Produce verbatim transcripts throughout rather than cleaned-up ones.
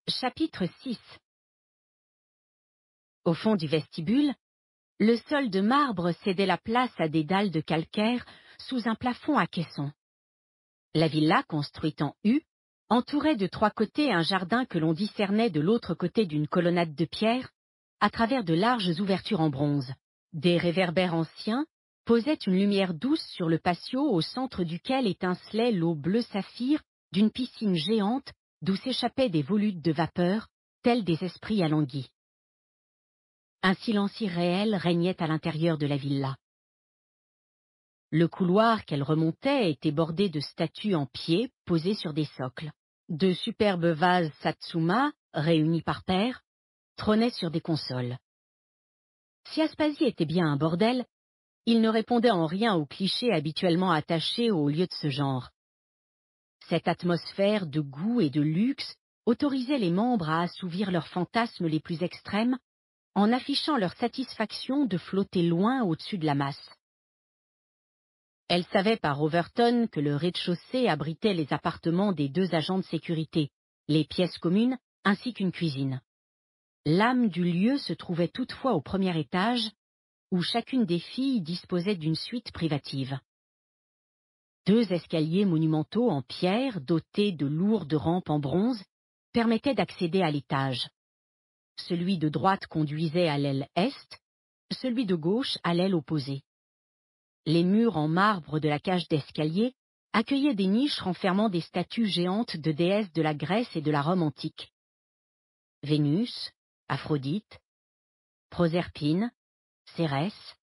Chapitre six. Au fond du vestibule, le sol de marbre cédait la place à des dalles de calcaire sous un plafond à caissons. La villa, construite en U, entourait de trois côtés un jardin que l'on discernait de l'autre côté d'une colonnade de pierre, à travers de larges ouvertures en bronze. Des réverbères anciens posaient une lumière douce sur le patio au centre duquel étincelait l'eau bleu saphir d'une piscine géante d'où s'échappaient des volutes de vapeur, tels des esprits alanguis. Un silence irréel régnait à l'intérieur de la villa. Le couloir qu'elle remontait était bordé de statues en pied posées sur des socles. De superbes vases Satsuma, réunis par paires, trônaient sur des consoles. Si Aspasie était bien un bordel, il ne répondait en rien aux clichés habituellement attachés aux lieux de ce genre. Cette atmosphère de goût et de luxe autorisait les membres à assouvir leurs fantasmes les plus extrêmes en affichant leur satisfaction de flotter loin au-dessus de la masse. Elle savait par Overton que le rez-de-chaussée abritait les appartements des deux agents de sécurité, les pièces communes ainsi qu'une cuisine. L'âme du lieu se trouvait toutefois au premier étage, où chacune des filles disposait d'une suite privative. Deux escaliers monumentaux en pierre, dotés de lourdes rampes en bronze, permettaient d'accéder à l'étage. Celui de droite conduisait à l'aile est, celui de gauche à l'aile opposée. Les murs en marbre de la cage d'escalier accueillaient des niches renfermant des statues géantes de déesses de la Grèce et de la Rome antique. Vénus, Aphrodite, Proserpine, Cérès.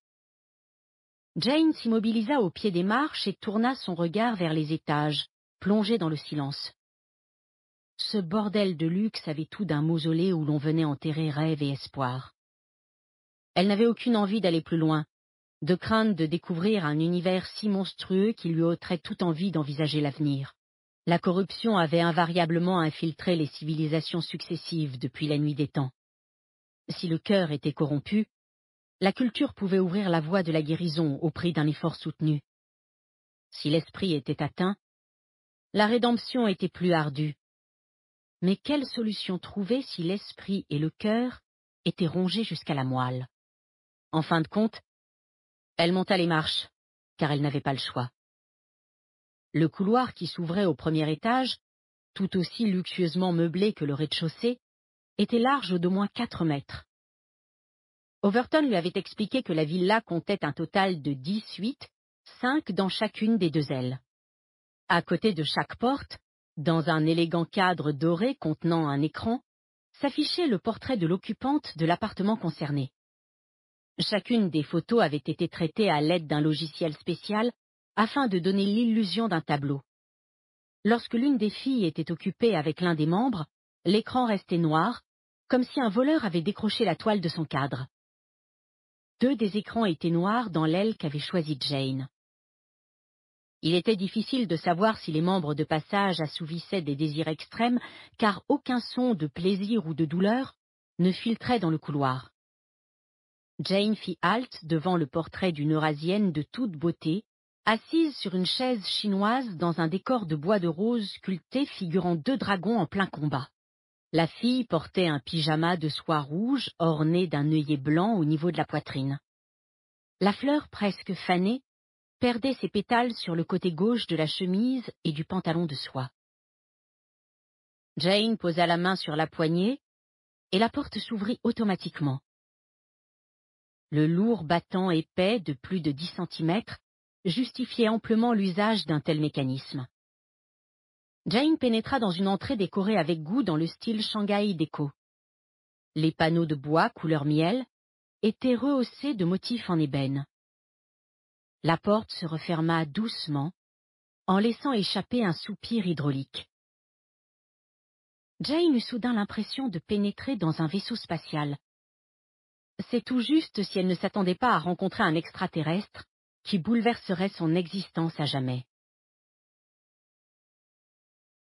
Jane s'immobilisa au pied des marches et tourna son regard vers les étages, plongés dans le silence. Ce bordel de luxe avait tout d'un mausolée où l'on venait enterrer rêve et espoir. Elle n'avait aucune envie d'aller plus loin, de crainte de découvrir un univers si monstrueux qui lui ôterait toute envie d'envisager l'avenir. La corruption avait invariablement infiltré les civilisations successives depuis la nuit des temps. Si le cœur était corrompu, la culture pouvait ouvrir la voie de la guérison au prix d'un effort soutenu. Si l'esprit était atteint, la rédemption était plus ardue. Mais quelle solution trouver si l'esprit et le cœur étaient rongés jusqu'à la moelle? En fin de compte, elle monta les marches, car elle n'avait pas le choix. Le couloir qui s'ouvrait au premier étage, tout aussi luxueusement meublé que le rez-de-chaussée, était large d'au moins quatre mètres. Overton lui avait expliqué que la villa comptait un total de dix suites, cinq dans chacune des deux ailes. À côté de chaque porte, dans un élégant cadre doré contenant un écran, s'affichait le portrait de l'occupante de l'appartement concerné. Chacune des photos avait été traitée à l'aide d'un logiciel spécial afin de donner l'illusion d'un tableau. Lorsque l'une des filles était occupée avec l'un des membres, l'écran restait noir, comme si un voleur avait décroché la toile de son cadre. Deux des écrans étaient noirs dans l'aile qu'avait choisie Jane. Il était difficile de savoir si les membres de passage assouvissaient des désirs extrêmes, car aucun son de plaisir ou de douleur ne filtrait dans le couloir. Jane fit halte devant le portrait d'une Eurasienne de toute beauté, assise sur une chaise chinoise dans un décor de bois de rose sculpté figurant deux dragons en plein combat. La fille portait un pyjama de soie rouge orné d'un œillet blanc au niveau de la poitrine. La fleur presque fanée perdait ses pétales sur le côté gauche de la chemise et du pantalon de soie. Jane posa la main sur la poignée et la porte s'ouvrit automatiquement. Le lourd battant épais de plus de dix centimètres justifiait amplement l'usage d'un tel mécanisme. Jane pénétra dans une entrée décorée avec goût dans le style Shanghai déco. Les panneaux de bois couleur miel étaient rehaussés de motifs en ébène. La porte se referma doucement, en laissant échapper un soupir hydraulique. Jane eut soudain l'impression de pénétrer dans un vaisseau spatial. C'est tout juste si elle ne s'attendait pas à rencontrer un extraterrestre qui bouleverserait son existence à jamais.